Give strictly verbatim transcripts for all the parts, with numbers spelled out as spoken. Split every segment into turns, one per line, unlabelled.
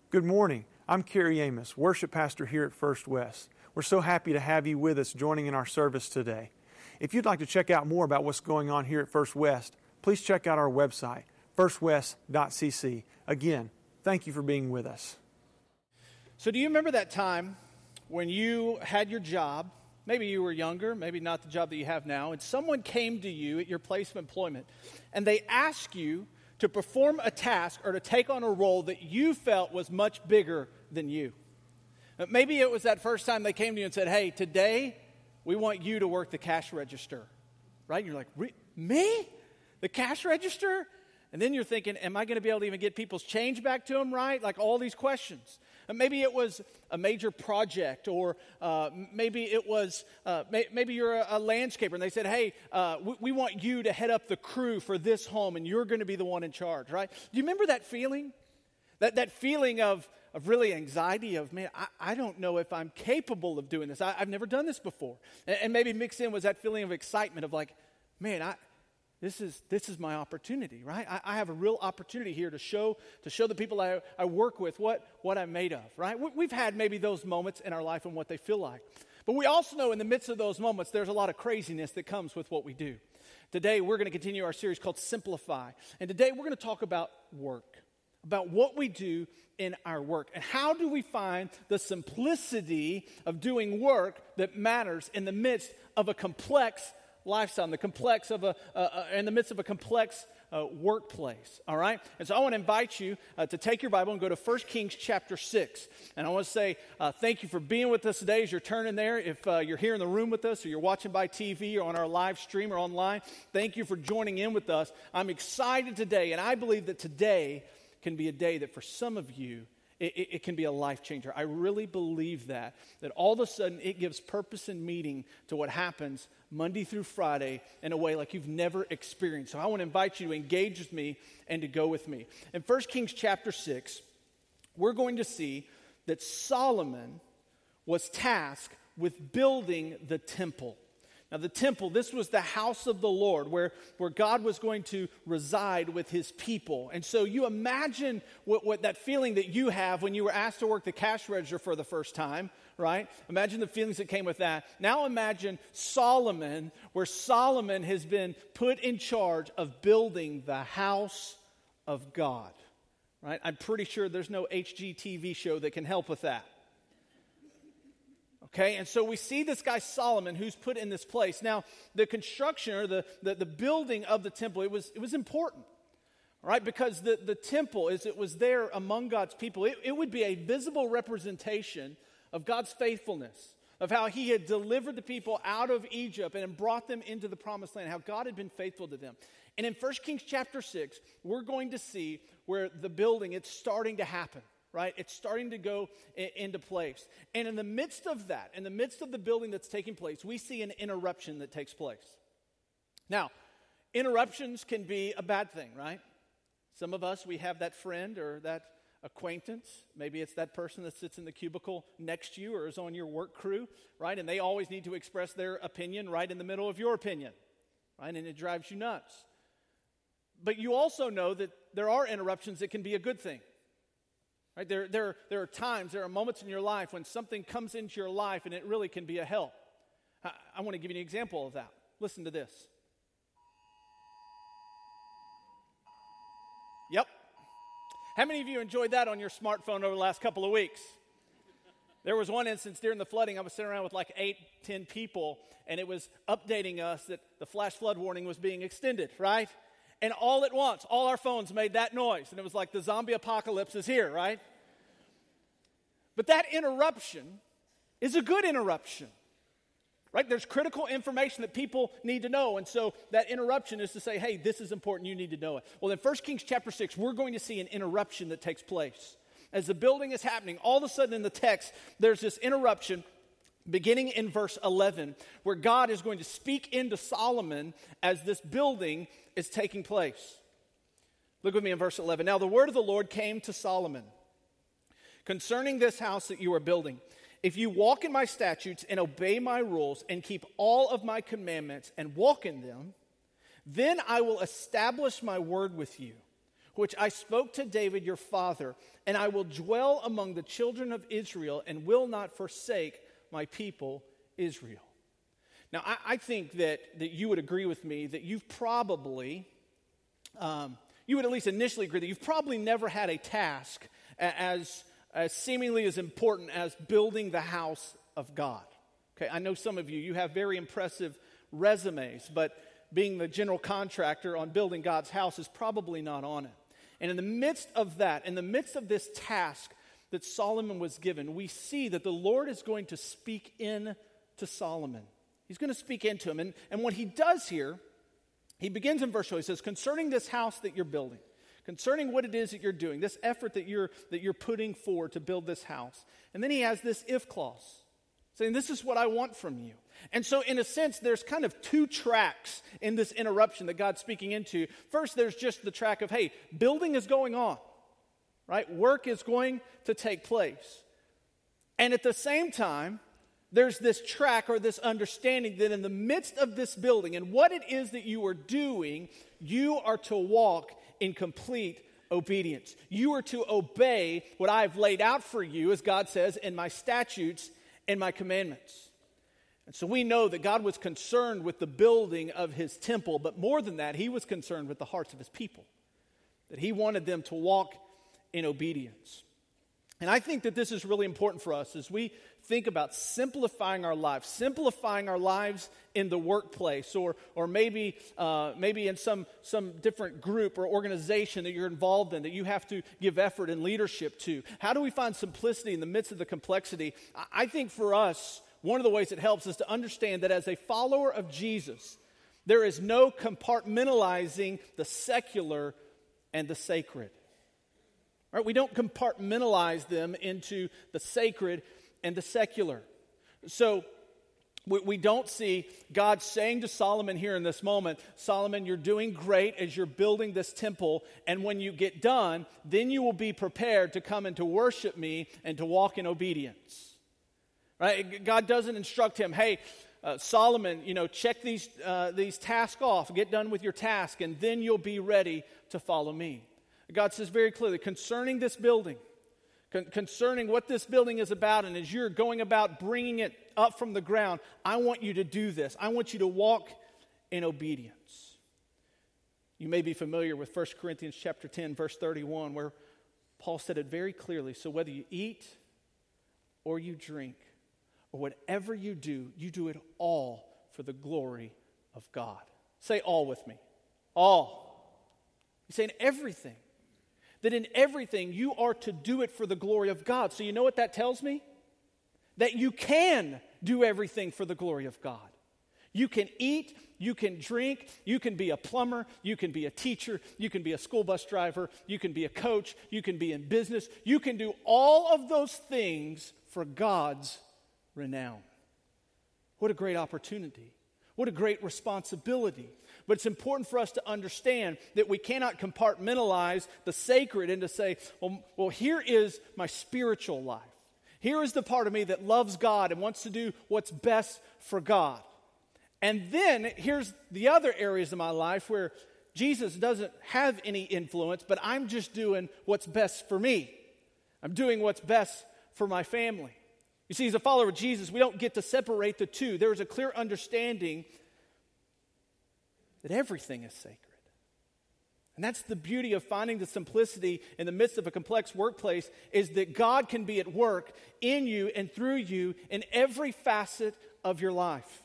Good morning. I'm Kerry Amos, worship pastor here at First West. We're so happy to have you with us joining in our service today. If you'd like to check out more about what's going on here at First West, please check out our website, first west dot c c. Again, thank you for being with us.
So do you remember that time when you had your job, maybe you were younger, maybe not the job that you have now, and someone came to you at your place of employment, and they asked you to perform a task or to take on a role that you felt was much bigger than you? Maybe it was that first time they came to you and said, hey, today we want you to work the cash register, right? You're like, Re- me? The cash register? And then you're thinking, am I going to be able to even get people's change back to them, right? Like all these questions. And maybe it was a major project, or uh, maybe it was, uh, may, maybe you're a, a landscaper, and they said, hey, uh, we, we want you to head up the crew for this home, and you're going to be the one in charge, right? Do you remember that feeling? That that feeling of, of really anxiety of, man, I, I don't know if I'm capable of doing this. I, I've never done this before. And, and maybe mixed in was that feeling of excitement of like, man, I... This is this is my opportunity, right? I, I have a real opportunity here to show to show the people I, I work with what, what I'm made of, right? We, we've had maybe those moments in our life and what they feel like. But we also know in the midst of those moments, there's a lot of craziness that comes with what we do. Today, we're going to continue our series called Simplify. And today, we're going to talk about work, about what we do in our work. And how do we find the simplicity of doing work that matters in the midst of a complex lifestyle, in the complex of a, uh, uh, in the midst of a complex uh, workplace, all right? And so I want to invite you uh, to take your Bible and go to First Kings chapter six. And I want to say uh, thank you for being with us today as you're turning there. If uh, you're here in the room with us, or you're watching by T V or on our live stream or online, thank you for joining in with us. I'm excited today, and I believe that today can be a day that for some of you, It, it, it can be a life changer. I really believe that, that all of a sudden it gives purpose and meaning to what happens Monday through Friday in a way like you've never experienced. So I want to invite you to engage with me and to go with me. In First Kings chapter six, we're going to see that Solomon was tasked with building the temple. Now the temple, this was the house of the Lord where, where God was going to reside with his people. And so you imagine what, what that feeling that you have when you were asked to work the cash register for the first time, right? Imagine the feelings that came with that. Now imagine Solomon, where Solomon has been put in charge of building the house of God, right? I'm pretty sure there's no H G T V show that can help with that. Okay, and so we see this guy Solomon who's put in this place. Now, the construction or the, the, the building of the temple, it was it was important, right? Because the, the temple, as it was there among God's people, it, it would be a visible representation of God's faithfulness, of how he had delivered the people out of Egypt and brought them into the promised land, how God had been faithful to them. And in First Kings chapter six, we're going to see where the building, it's starting to happen. Right? It's starting to go I- into place. And in the midst of that, in the midst of the building that's taking place, we see an interruption that takes place. Now, interruptions can be a bad thing, right? Some of us, we have that friend or that acquaintance. Maybe it's that person that sits in the cubicle next to you or is on your work crew, right? And they always need to express their opinion right in the middle of your opinion, right? And it drives you nuts. But you also know that there are interruptions that can be a good thing. Right? There, there, there are times, there are moments in your life when something comes into your life and it really can be a help. I, I want to give you an example of that. Listen to this. Yep. How many of you enjoyed that on your smartphone over the last couple of weeks? There was one instance during the flooding, I was sitting around with like eight, ten people, and it was updating us that the flash flood warning was being extended, right? And all at once, all our phones made that noise. And it was like the zombie apocalypse is here, right? But that interruption is a good interruption, right? There's critical information that people need to know. And so that interruption is to say, hey, this is important. You need to know it. Well, in First Kings chapter six, we're going to see an interruption that takes place. As the building is happening, all of a sudden in the text, there's this interruption beginning in verse eleven, where God is going to speak into Solomon as this building is taking place. Look with me in verse eleven. Now the word of the Lord came to Solomon concerning this house that you are building. If you walk in my statutes and obey my rules and keep all of my commandments and walk in them, then I will establish my word with you, which I spoke to David your father, and I will dwell among the children of Israel and will not forsake my people Israel. Now, I, I think that, that you would agree with me that you've probably, um, you would at least initially agree that you've probably never had a task as, as seemingly as important as building the house of God. Okay, I know some of you, you have very impressive resumes, but being the general contractor on building God's house is probably not on it. And in the midst of that, in the midst of this task that Solomon was given, we see that the Lord is going to speak in to Solomon. He's going to speak into him. And, and what he does here, he begins in verse twelve. He says, concerning this house that you're building, concerning what it is that you're doing, this effort that you're, that you're putting forward to build this house. And then he has this if clause, saying, this is what I want from you. And so in a sense, there's kind of two tracks in this interruption that God's speaking into. First, there's just the track of, hey, building is going on, right? Work is going to take place. And at the same time, there's this track or this understanding that in the midst of this building and what it is that you are doing, you are to walk in complete obedience. You are to obey what I've laid out for you, as God says, in my statutes and my commandments. And so we know that God was concerned with the building of his temple, but more than that, he was concerned with the hearts of his people, that he wanted them to walk in obedience. And I think that this is really important for us as we think about simplifying our lives, simplifying our lives in the workplace, or or maybe uh, maybe in some, some different group or organization that you're involved in that you have to give effort and leadership to. How do we find simplicity in the midst of the complexity? I think for us, one of the ways it helps is to understand that as a follower of Jesus, there is no compartmentalizing the secular and the sacred. Right? We don't compartmentalize them into the sacred and the secular. So we, we don't see God saying to Solomon here in this moment, Solomon, you're doing great as you're building this temple, and when you get done, then you will be prepared to come and to worship me and to walk in obedience. Right? God doesn't instruct him, hey, uh, Solomon, you know, check these, uh, these tasks off, get done with your task, and then you'll be ready to follow me. God says very clearly, concerning this building, con- concerning what this building is about, and as you're going about bringing it up from the ground, I want you to do this. I want you to walk in obedience. You may be familiar with First Corinthians chapter ten, verse thirty-one, where Paul said it very clearly. So whether you eat or you drink, or whatever you do, you do it all for the glory of God. Say all with me. All. He's saying everything. That in everything you are to do it for the glory of God. So you know what that tells me? That you can do everything for the glory of God. You can eat, you can drink, you can be a plumber, you can be a teacher, you can be a school bus driver, you can be a coach, you can be in business. You can do all of those things for God's renown. What a great opportunity. What a great responsibility. But it's important for us to understand that we cannot compartmentalize the sacred and to say, well, well, here is my spiritual life. Here is the part of me that loves God and wants to do what's best for God. And then here's the other areas of my life where Jesus doesn't have any influence, but I'm just doing what's best for me. I'm doing what's best for my family. You see, as a follower of Jesus, we don't get to separate the two. There is a clear understanding that everything is sacred. And that's the beauty of finding the simplicity in the midst of a complex workplace, is that God can be at work in you and through you in every facet of your life.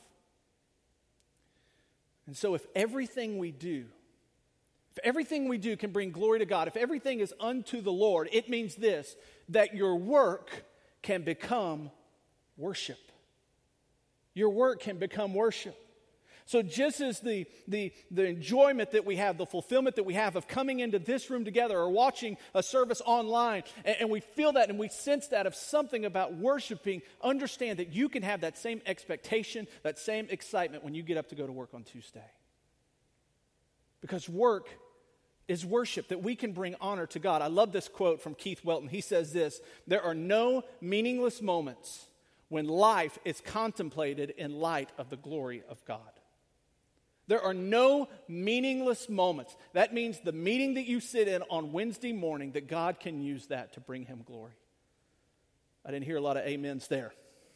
And so if everything we do, if everything we do can bring glory to God, if everything is unto the Lord, it means this, that your work can become worship. Your work can become worship. So just as the, the, the enjoyment that we have, the fulfillment that we have of coming into this room together or watching a service online, and, and we feel that and we sense that of something about worshiping, understand that you can have that same expectation, that same excitement when you get up to go to work on Tuesday. Because work is worship, that we can bring honor to God. I love this quote from Keith Welton. He says this, there are no meaningless moments when life is contemplated in light of the glory of God. There are no meaningless moments. That means the meeting that you sit in on Wednesday morning, that God can use that to bring him glory. I didn't hear a lot of amens there.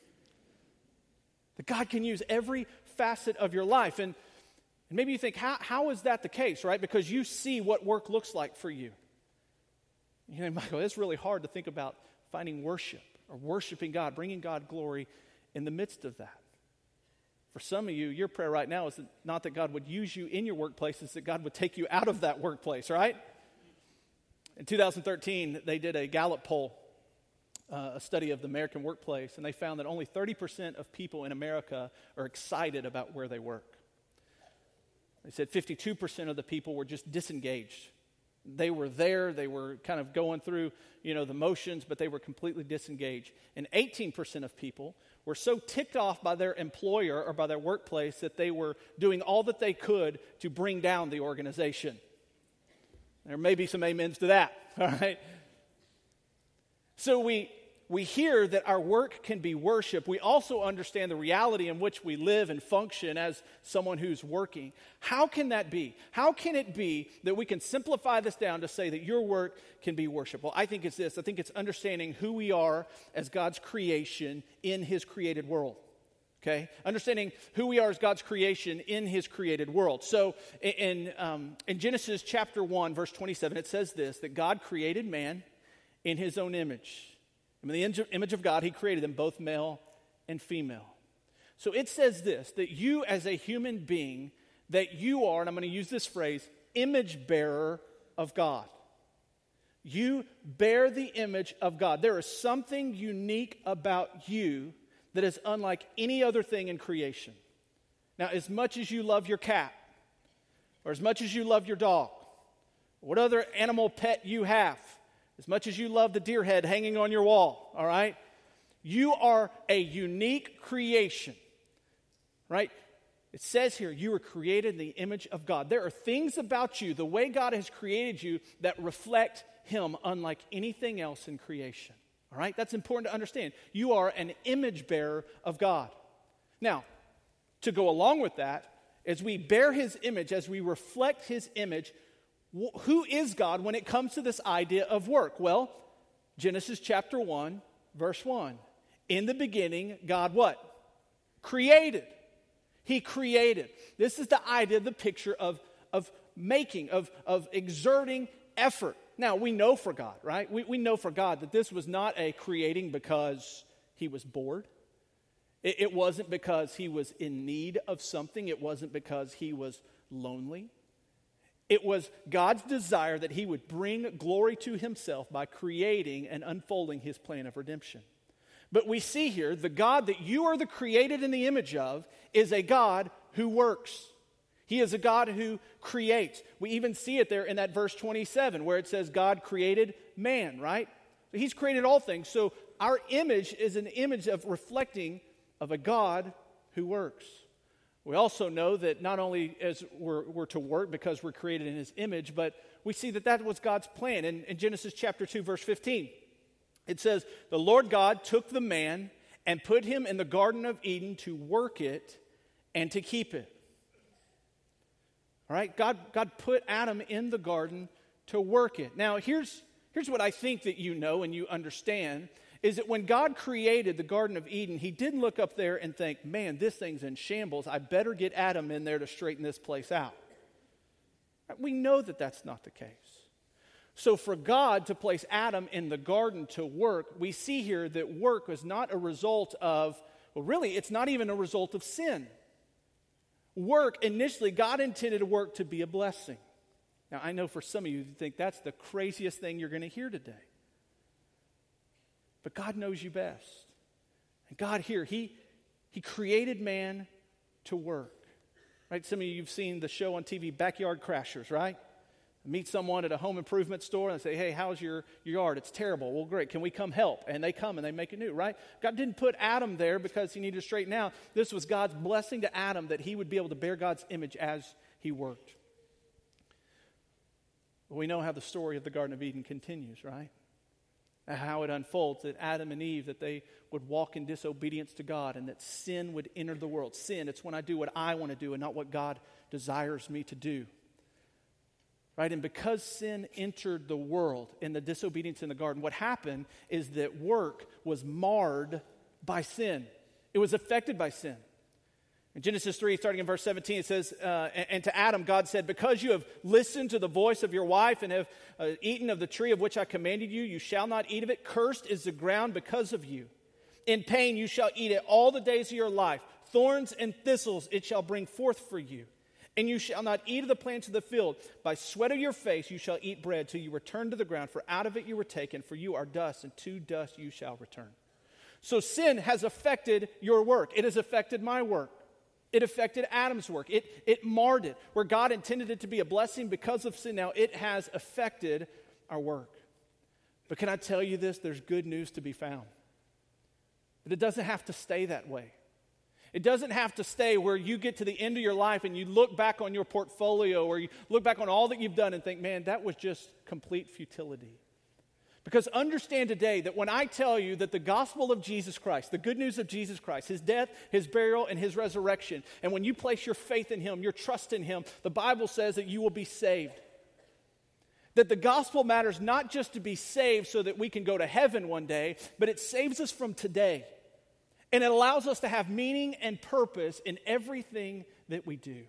That God can use every facet of your life. And, and maybe you think, how, how is that the case, right? Because you see what work looks like for you. You know, Michael, it's really hard to think about finding worship or worshiping God, bringing God glory in the midst of that. For some of you, your prayer right now is that not that God would use you in your workplace, it's that God would take you out of that workplace, right? In two thousand thirteen, they did a Gallup poll, uh, a study of the American workplace, and they found that only thirty percent of people in America are excited about where they work. They said fifty-two percent of the people were just disengaged. They were there, they were kind of going through, you know, the motions, but they were completely disengaged. And eighteen percent of people were so ticked off by their employer or by their workplace that they were doing all that they could to bring down the organization. There may be some amens to that, all right? So we we hear that our work can be worship. We also understand the reality in which we live and function as someone who's working. How can that be? How can it be that we can simplify this down to say that your work can be worship? Well, I think it's this. I think it's understanding who we are as God's creation in his created world. Okay? Understanding who we are as God's creation in his created world. So in, um, in Genesis chapter one, verse twenty-seven, it says this, that God created man in his own image. In the image of God, he created them both male and female. So it says this, that you as a human being, that you are, and I'm going to use this phrase, image bearer of God. You bear the image of God. There is something unique about you that is unlike any other thing in creation. Now, as much as you love your cat, or as much as you love your dog, what other animal pet you have, as much as you love the deer head hanging on your wall, all right? You are a unique creation, right? It says here, you were created in the image of God. There are things about you, the way God has created you, that reflect him unlike anything else in creation, all right? That's important to understand. You are an image bearer of God. Now, to go along with that, as we bear his image, as we reflect his image, who is God when it comes to this idea of work? Well, Genesis chapter one, verse one. In the beginning, God what? Created. He created. This is the idea, the picture of, of making, of, of exerting effort. Now, we know for God, right? We, we know for God that this was not a creating because he was bored. It, it wasn't because he was in need of something. It wasn't because he was lonely. It was God's desire that he would bring glory to himself by creating and unfolding his plan of redemption. But we see here, the God that you are the created in the image of is a God who works. He is a God who creates. We even see it there in that verse twenty-seven where it says God created man, right? He's created all things. So our image is an image of reflecting of a God who works. We also know that not only as we're, we're to work because we're created in his image, but we see that that was God's plan. In, in Genesis chapter two, verse fifteen, it says, the Lord God took the man and put him in the Garden of Eden to work it and to keep it. All right, God, God put Adam in the garden to work it. Now, here's, here's what I think that you know and you understand, is that when God created the Garden of Eden, he didn't look up there and think, man, this thing's in shambles. I better get Adam in there to straighten this place out. We know that that's not the case. So for God to place Adam in the garden to work, we see here that work was not a result of, well, really, it's not even a result of sin. Work, initially, God intended work to be a blessing. Now, I know for some of you, you think that's the craziest thing you're going to hear today. But God knows you best. And God here, he, he created man to work. Right? Some of you have seen the show on T V, Backyard Crashers, right? Meet someone at a home improvement store and say, hey, how's your, your yard? It's terrible. Well, great. Can we come help? And they come and they make it new, right? God didn't put Adam there because he needed to straighten out. This was God's blessing to Adam that he would be able to bear God's image as he worked. We know how the story of the Garden of Eden continues, right? and how it unfolds, that Adam and Eve, that they would walk in disobedience to God and that sin would enter the world. Sin, it's when I do what I want to do and not what God desires me to do. Right? And because sin entered the world in the disobedience in the garden, what happened is that work was marred by sin. It was affected by sin. In Genesis three, starting in verse seventeen, it says, uh, and, and to Adam, God said, because you have listened to the voice of your wife and have uh, eaten of the tree of which I commanded you, you shall not eat of it. Cursed is the ground because of you. In pain you shall eat it all the days of your life. Thorns and thistles it shall bring forth for you. And you shall not eat of the plants of the field. By sweat of your face you shall eat bread till you return to the ground. For out of it you were taken, for you are dust, and to dust you shall return. So sin has affected your work. It has affected my work. It affected Adam's work. It, it marred it. Where God intended it to be a blessing because of sin, now it has affected our work. But can I tell you this? There's good news to be found. But it doesn't have to stay that way. It doesn't have to stay where you get to the end of your life and you look back on your portfolio or you look back on all that you've done and think, man, that was just complete futility. Because understand today that when I tell you that the gospel of Jesus Christ, the good news of Jesus Christ, his death, his burial, and his resurrection, and when you place your faith in him, your trust in him, the Bible says that you will be saved. That the gospel matters not just to be saved so that we can go to heaven one day, but it saves us from today. And it allows us to have meaning and purpose in everything that we do.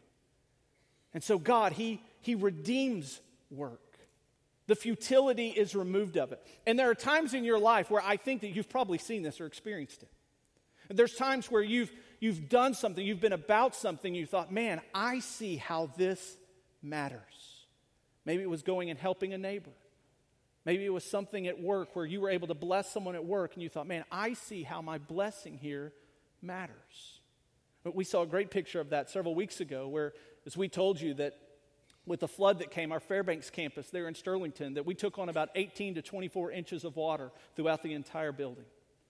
And so God, he, he redeems work. The futility is removed of it. And there are times in your life where I think that you've probably seen this or experienced it. And there's times where you've, you've done something, you've been about something, you thought, man, I see how this matters. Maybe it was going and helping a neighbor. Maybe it was something at work where you were able to bless someone at work and you thought, man, I see how my blessing here matters. But we saw a great picture of that several weeks ago where, as we told you, that with the flood that came, our Fairbanks campus there in Sterlington, that we took on about eighteen to twenty-four inches of water throughout the entire building.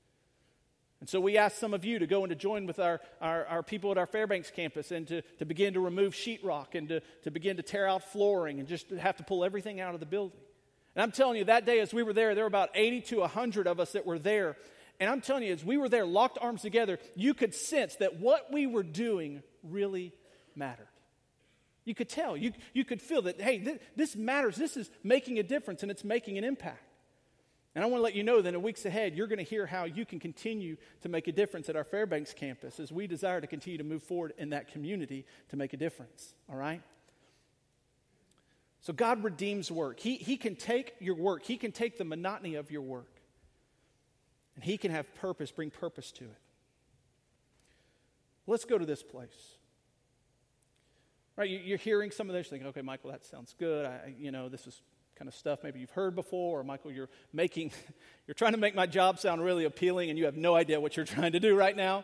And so we asked some of you to go and to join with our, our, our people at our Fairbanks campus and to, to begin to remove sheetrock and to, to begin to tear out flooring and just to have to pull everything out of the building. And I'm telling you, that day as we were there, there were about eighty to one hundred of us that were there. And I'm telling you, as we were there, locked arms together, you could sense that what we were doing really mattered. You could tell. You, you could feel that, hey, th- this matters. This is making a difference, and it's making an impact. And I want to let you know that in the weeks ahead, you're going to hear how you can continue to make a difference at our Fairbanks campus as we desire to continue to move forward in that community to make a difference. All right? So God redeems work. He, he can take your work. He can take the monotony of your work. And he can have purpose, bring purpose to it. Let's go to this place. Right, you're hearing some of this, thinking, okay, Michael, that sounds good. I, you know, this is kind of stuff maybe you've heard before. Or Michael, you're making, you're trying to make my job sound really appealing and you have no idea what you're trying to do right now.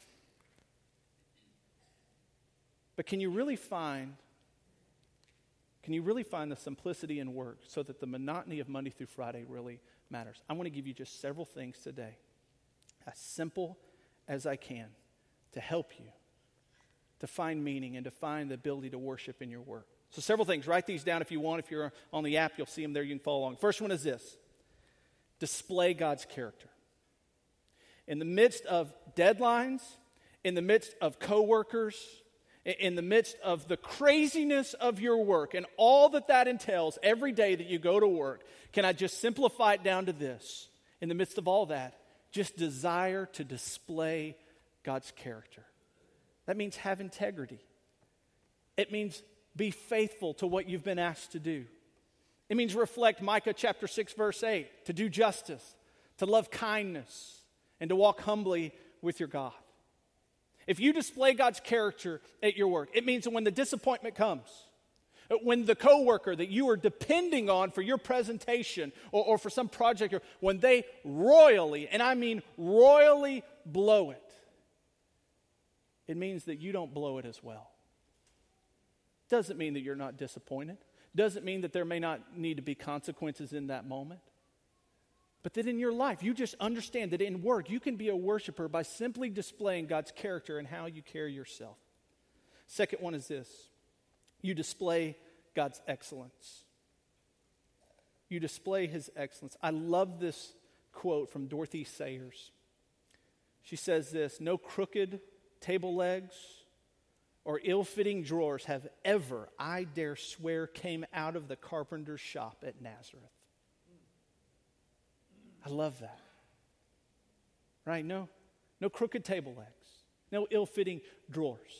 But can you really find Can you really find the simplicity in work so that the monotony of Monday through Friday really matters? I want to give you just several things today, as simple as I can, to help you to find meaning and to find the ability to worship in your work. So several things. Write these down if you want. If you're on the app, you'll see them there. You can follow along. First one is this. Display God's character. In the midst of deadlines, in the midst of coworkers, in the midst of the craziness of your work and all that that entails every day that you go to work, can I just simplify it down to this? In the midst of all that, just desire to display God's character. That means have integrity. It means be faithful to what you've been asked to do. It means reflect Micah chapter six, verse eight, to do justice, to love kindness, and to walk humbly with your God. If you display God's character at your work, it means that when the disappointment comes, when the coworker that you are depending on for your presentation or, or for some project, or when they royally, and I mean royally blow it, it means that you don't blow it as well. Doesn't mean that you're not disappointed. Doesn't mean that there may not need to be consequences in that moment. But that in your life, you just understand that in work, you can be a worshiper by simply displaying God's character and how you carry yourself. Second one is this. You display God's excellence. You display his excellence. I love this, quote from Dorothy Sayers. She says this: "No crooked table legs or ill-fitting drawers have ever, I dare swear, came out of the carpenter's shop at Nazareth." I love that. Right? No, no crooked table legs, no ill-fitting drawers.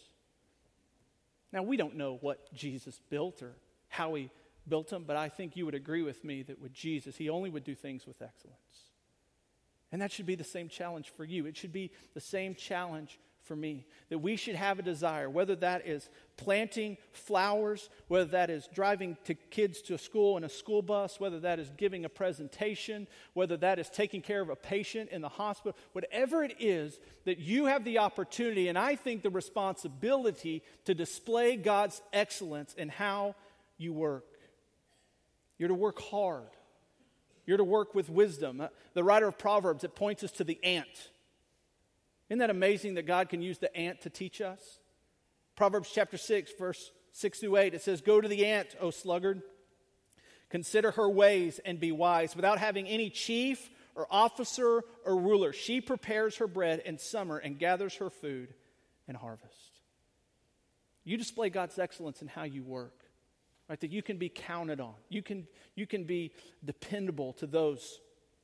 Now, we don't know what Jesus built or how he built them, but I think you would agree with me that with Jesus, he only would do things with excellence. And that should be the same challenge for you. It should be the same challenge for me, that we should have a desire, whether that is planting flowers, whether that is driving to kids to school in a school bus, whether that is giving a presentation, whether that is taking care of a patient in the hospital, whatever it is, that you have the opportunity, and I think the responsibility, to display God's excellence in how you work. You're to work hard. You're to work with wisdom. Uh, the writer of Proverbs, it points us to the ant. Isn't that amazing that God can use the ant to teach us? Proverbs chapter six, verse six through eight, it says, "Go to the ant, O sluggard. Consider her ways and be wise. Without having any chief or officer or ruler, she prepares her bread in summer and gathers her food in harvest." You display God's excellence in how you work. Right, that you can be counted on. You can, you can be dependable to those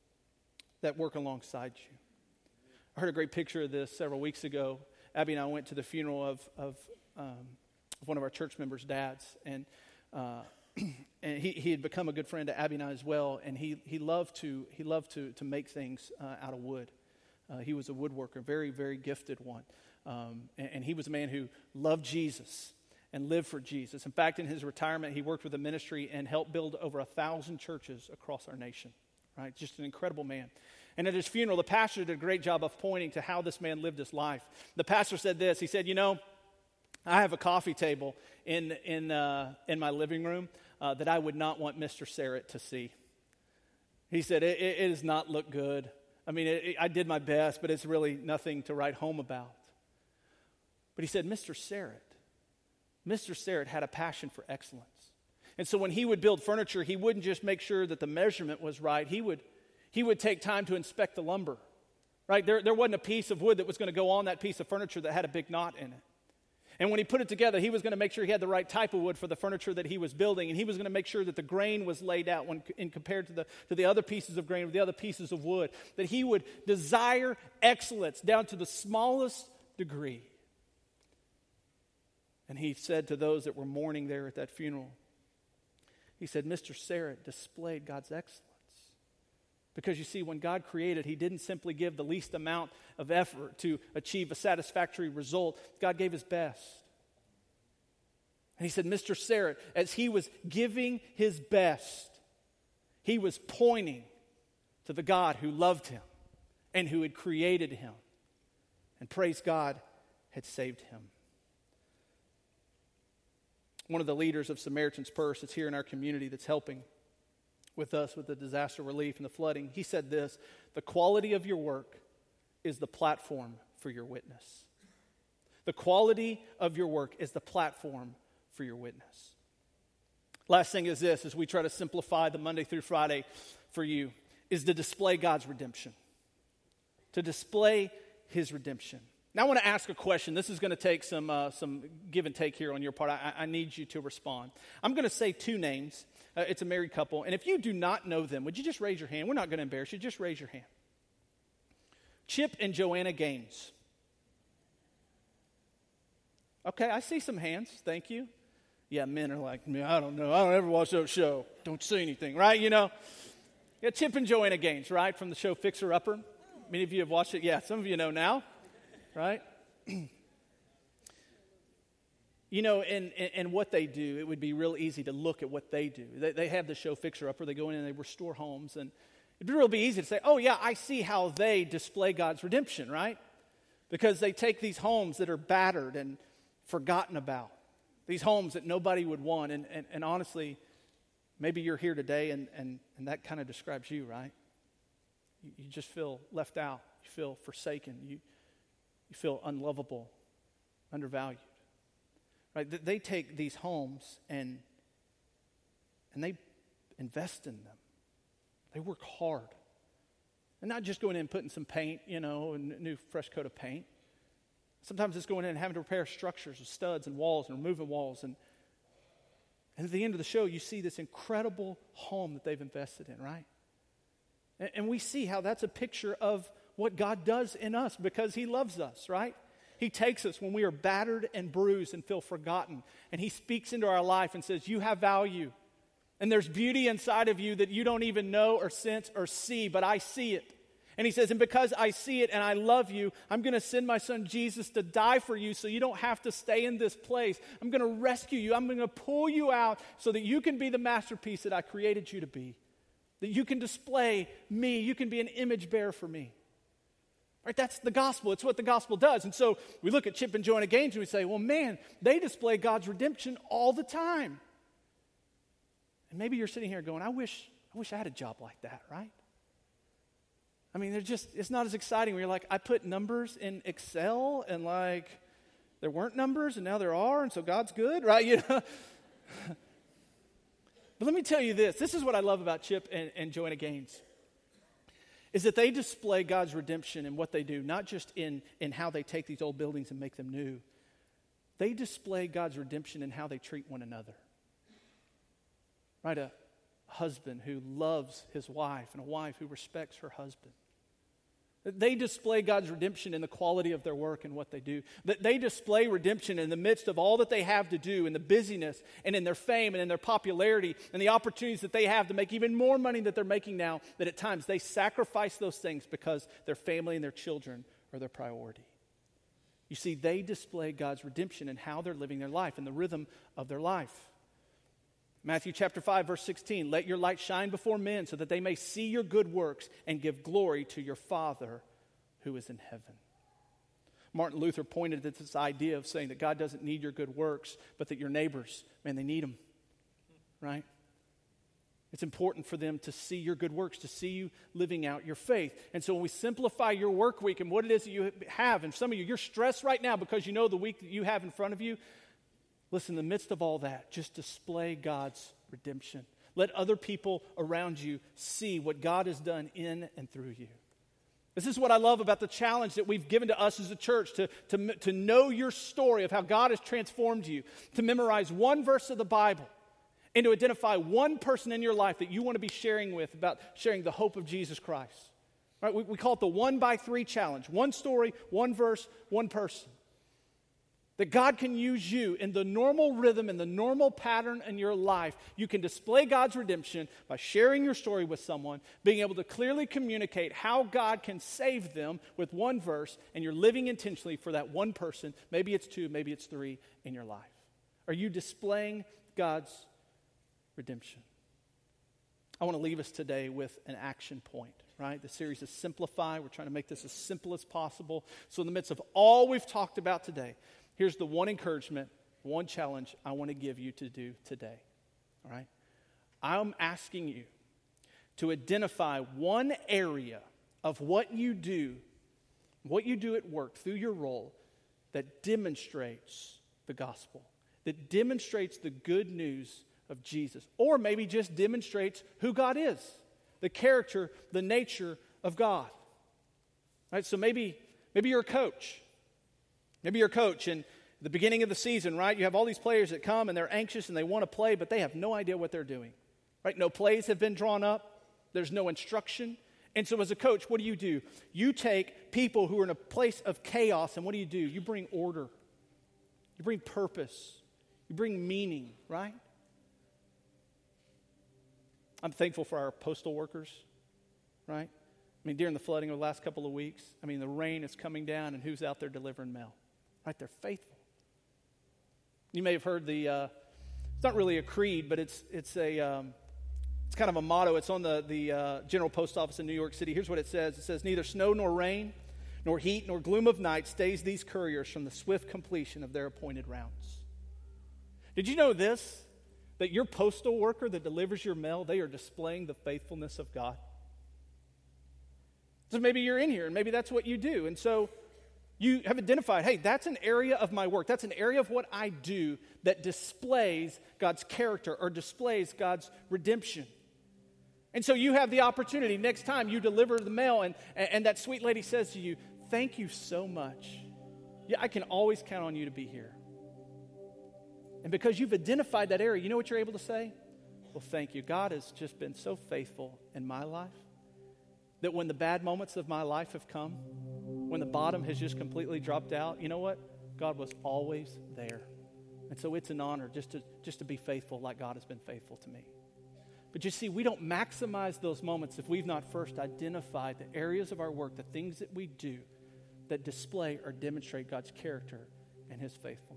that work alongside you. I heard a great picture of this several weeks ago. Abby and I went to the funeral of, of, um, of one of our church members' dads. And, uh, and he, he had become a good friend to Abby and I as well. And he, he loved to, he loved to, to make things uh, out of wood. Uh, he was a woodworker, very, very gifted one. Um, and, and he was a man who loved Jesus and live for Jesus. In fact, in his retirement, he worked with a ministry and helped build over a thousand churches across our nation. Right? Just an incredible man. And at his funeral, the pastor did a great job of pointing to how this man lived his life. The pastor said this. He said, "You know, I have a coffee table in in uh, in my living room uh, that I would not want Mister Serrett to see." He said, "It, it, it does not look good. I mean, it, it, I did my best, but it's really nothing to write home about." But he said, Mister Serrett, Mister Serrett had a passion for excellence. And so when he would build furniture, he wouldn't just make sure that the measurement was right. He would, he would take time to inspect the lumber. Right? There, there wasn't a piece of wood that was going to go on that piece of furniture that had a big knot in it. And when he put it together, he was going to make sure he had the right type of wood for the furniture that he was building. And he was going to make sure that the grain was laid out when in compared to the, to the other pieces of grain or the other pieces of wood. That he would desire excellence down to the smallest degree. And he said to those that were mourning there at that funeral, he said, Mister Serrett displayed God's excellence. Because you see, when God created, he didn't simply give the least amount of effort to achieve a satisfactory result. God gave his best. And he said, Mister Serrett, as he was giving his best, he was pointing to the God who loved him and who had created him. And praise God, had saved him. One of the leaders of Samaritan's Purse that's here in our community that's helping with us with the disaster relief and the flooding, he said this: the quality of your work is the platform for your witness. The quality of your work is the platform for your witness. Last thing is this, as we try to simplify the Monday through Friday for you, is to display God's redemption. To display his redemption. Now I want to ask a question. This is going to take some uh, some give and take here on your part. I, I need you to respond. I'm going to say two names. Uh, it's a married couple. And if you do not know them, would you just raise your hand? We're not going to embarrass you. Just raise your hand. Chip and Joanna Gaines. Okay, I see some hands. Thank you. Yeah, men are like, man, I don't know. I don't ever watch that show. Don't say anything, right? You know? Yeah, Chip and Joanna Gaines, right? From the show Fixer Upper. Many of you have watched it. Yeah, some of you know now. Right? You know, and, and, and what they do, it would be real easy to look at what they do. They, they have the show Fixer Upper. They go in and they restore homes. And it'd really be easy to say, oh, yeah, I see how they display God's redemption, right? Because they take these homes that are battered and forgotten about. These homes that nobody would want. And, and, and honestly, maybe you're here today and, and, and that kind of describes you, right? You, you just feel left out. You feel forsaken. You You feel unlovable, undervalued, right? They take these homes and, and they invest in them. They work hard. And not just going in and putting some paint, you know, a new fresh coat of paint. Sometimes it's going in and having to repair structures with studs and walls and removing walls. And, and at the end of the show, you see this incredible home that they've invested in, right? And, and we see how that's a picture of what God does in us because he loves us, right? He takes us when we are battered and bruised and feel forgotten. And he speaks into our life and says, you have value. And there's beauty inside of you that you don't even know or sense or see, but I see it. And he says, and because I see it and I love you, I'm going to send my son Jesus to die for you so you don't have to stay in this place. I'm going to rescue you. I'm going to pull you out so that you can be the masterpiece that I created you to be. That you can display me. You can be an image bearer for me. Right? That's the gospel. It's what the gospel does. And so we look at Chip and Joanna Gaines and we say, well, man, they display God's redemption all the time. And maybe you're sitting here going, I wish, I wish I had a job like that, right? I mean, they're just, it's not as exciting when you're like, I put numbers in Excel and like, there weren't numbers and now there are, and so God's good, right? You know? But let me tell you this. This is what I love about Chip and, and Joanna Gaines. Is that they display God's redemption in what they do, not just in, in how they take these old buildings and make them new. They display God's redemption in how they treat one another. Right? A husband who loves his wife and a wife who respects her husband. They display God's redemption in the quality of their work and what they do. That they display redemption in the midst of all that they have to do, in the busyness and in their fame and in their popularity and the opportunities that they have to make even more money that they're making now, that at times they sacrifice those things because their family and their children are their priority. You see, they display God's redemption in how they're living their life and the rhythm of their life. Matthew chapter five, verse sixteen, let your light shine before men so that they may see your good works and give glory to your Father who is in heaven. Martin Luther pointed at this idea of saying that God doesn't need your good works, but that your neighbors, man, they need them, right? It's important for them to see your good works, to see you living out your faith. And so when we simplify your work week and what it is that you have, and some of you, you're stressed right now because you know the week that you have in front of you. Listen, in the midst of all that, just display God's redemption. Let other people around you see what God has done in and through you. This is what I love about the challenge that we've given to us as a church, to, to, to know your story of how God has transformed you, to memorize one verse of the Bible, and to identify one person in your life that you want to be sharing with about sharing the hope of Jesus Christ. Right? We, we call it the one by three challenge. One story, one verse, one person. That God can use you in the normal rhythm and the normal pattern in your life. You can display God's redemption by sharing your story with someone, being able to clearly communicate how God can save them with one verse, and you're living intentionally for that one person. Maybe it's two, maybe it's three in your life. Are you displaying God's redemption? I want to leave us today with an action point, right? The series is Simplify. We're trying to make this as simple as possible. So in the midst of all we've talked about today, here's the one encouragement, one challenge I want to give you to do today, all right? I'm asking you to identify one area of what you do, what you do at work through your role that demonstrates the gospel, that demonstrates the good news of Jesus, or maybe just demonstrates who God is, the character, the nature of God. All right, so maybe, maybe you're a coach. Maybe you're a coach, and at the beginning of the season, right, you have all these players that come and they're anxious and they want to play, but they have no idea what they're doing, right? No plays have been drawn up. There's no instruction. And so as a coach, what do you do? You take people who are in a place of chaos, and what do you do? You bring order. You bring purpose. You bring meaning, right? I'm thankful for our postal workers, right? I mean, during the flooding of the last couple of weeks, I mean, the rain is coming down, and who's out there delivering mail? Right? They're faithful. You may have heard the, uh, it's not really a creed, but it's it's a, um, it's kind of a motto. It's on the, the uh, General Post Office in New York City. Here's what it says. It says, neither snow nor rain, nor heat nor gloom of night stays these couriers from the swift completion of their appointed rounds. Did you know this? That your postal worker that delivers your mail, they are displaying the faithfulness of God. So maybe you're in here, and maybe that's what you do. And so you have identified, hey, that's an area of my work. That's an area of what I do that displays God's character or displays God's redemption. And so you have the opportunity next time you deliver the mail and, and that sweet lady says to you, thank you so much. Yeah, I can always count on you to be here. And because you've identified that area, you know what you're able to say? Well, thank you. God has just been so faithful in my life that when the bad moments of my life have come, when the bottom has just completely dropped out, you know what? God was always there. And so it's an honor just to, just to be faithful like God has been faithful to me. But you see, we don't maximize those moments if we've not first identified the areas of our work, the things that we do that display or demonstrate God's character and His faithfulness.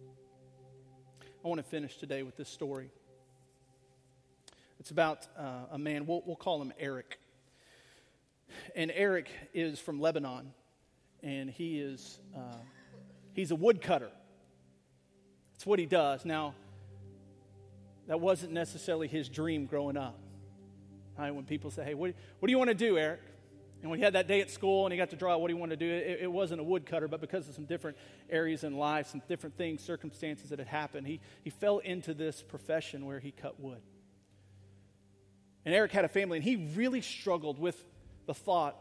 I want to finish today with this story. It's about uh, a man, we'll, we'll call him Eric. And Eric is from Lebanon, and he is, uh, he's a woodcutter. That's what he does. Now, that wasn't necessarily his dream growing up. Right? When people say, hey, what, what do you want to do, Eric? And when he had that day at school and he got to draw out what he wanted to do, it, it wasn't a woodcutter, but because of some different areas in life, some different things, circumstances that had happened, he, he fell into this profession where he cut wood. And Eric had a family, and he really struggled with the thought,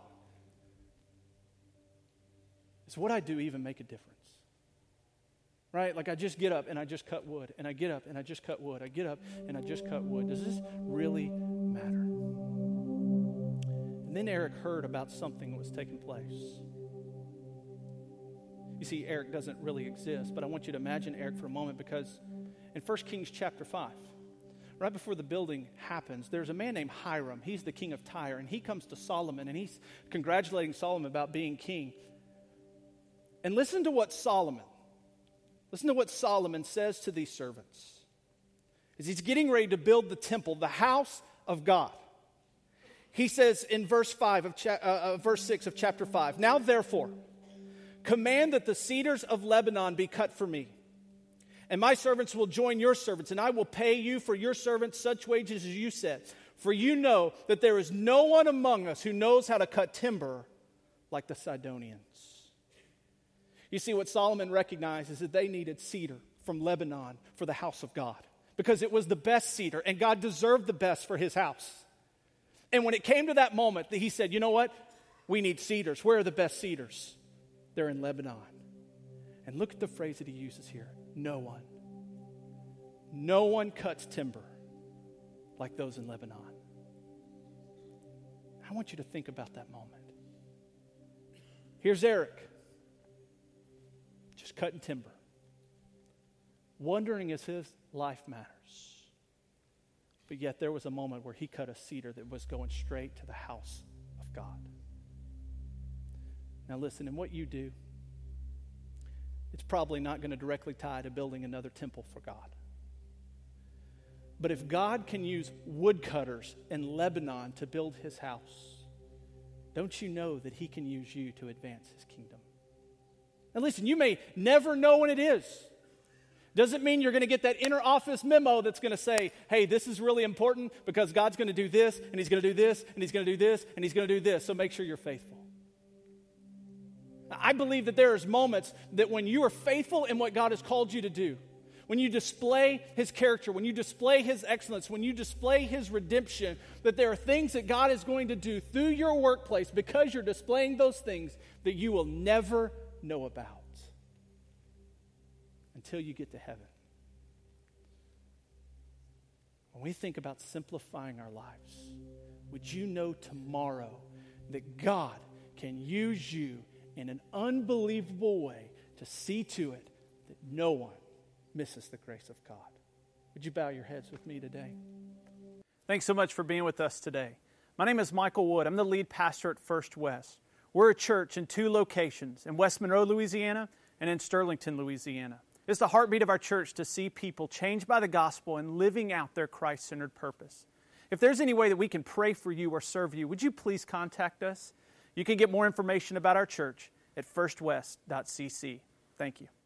does what I do even make a difference? Right? Like I just get up and I just cut wood, and I get up and I just cut wood. I get up and I just cut wood. Does this really matter? And then Eric heard about something that was taking place. You see, Eric doesn't really exist, but I want you to imagine Eric for a moment, because in First Kings chapter five, right before the building happens, there's a man named Hiram. He's the king of Tyre, and he comes to Solomon, and he's congratulating Solomon about being king. And listen to what Solomon, listen to what Solomon says to these servants. As he's getting ready to build the temple, the house of God. He says in verse five of cha- uh, uh, verse six of chapter five, now therefore, command that the cedars of Lebanon be cut for me. And my servants will join your servants, and I will pay you for your servants such wages as you said. For you know that there is no one among us who knows how to cut timber like the Sidonians. You see, what Solomon recognized is that they needed cedar from Lebanon for the house of God, because it was the best cedar, and God deserved the best for His house. And when it came to that moment, that He said, you know what? We need cedars. Where are the best cedars? They're in Lebanon. And look at the phrase that He uses here. No one. No one cuts timber like those in Lebanon. I want you to think about that moment. Here's Eric, just cutting timber, wondering if his life matters. But yet there was a moment where he cut a cedar that was going straight to the house of God. Now listen, in what you do, it's probably not going to directly tie to building another temple for God. But if God can use woodcutters in Lebanon to build His house, don't you know that He can use you to advance His kingdom? And listen, you may never know when it is. Doesn't mean you're going to get that inner office memo that's going to say, hey, this is really important because God's going to do this, and He's going to do this, and He's going to do this, and He's going to do this, so make sure you're faithful. I believe that there is moments that when you are faithful in what God has called you to do, when you display His character, when you display His excellence, when you display His redemption, that there are things that God is going to do through your workplace because you're displaying those things that you will never know about until you get to heaven. When we think about simplifying our lives, would you know tomorrow that God can use you in an unbelievable way to see to it that no one misses the grace of God? Would you bow your heads with me today?
Thanks so much for being with us today. My name is Michael Wood. I'm the lead pastor at First West. We're a church in two locations, in West Monroe, Louisiana, and in Sterlington, Louisiana. It's the heartbeat of our church to see people changed by the gospel and living out their Christ-centered purpose. If there's any way that we can pray for you or serve you, would you please contact us? You can get more information about our church at first west dot c c. Thank you.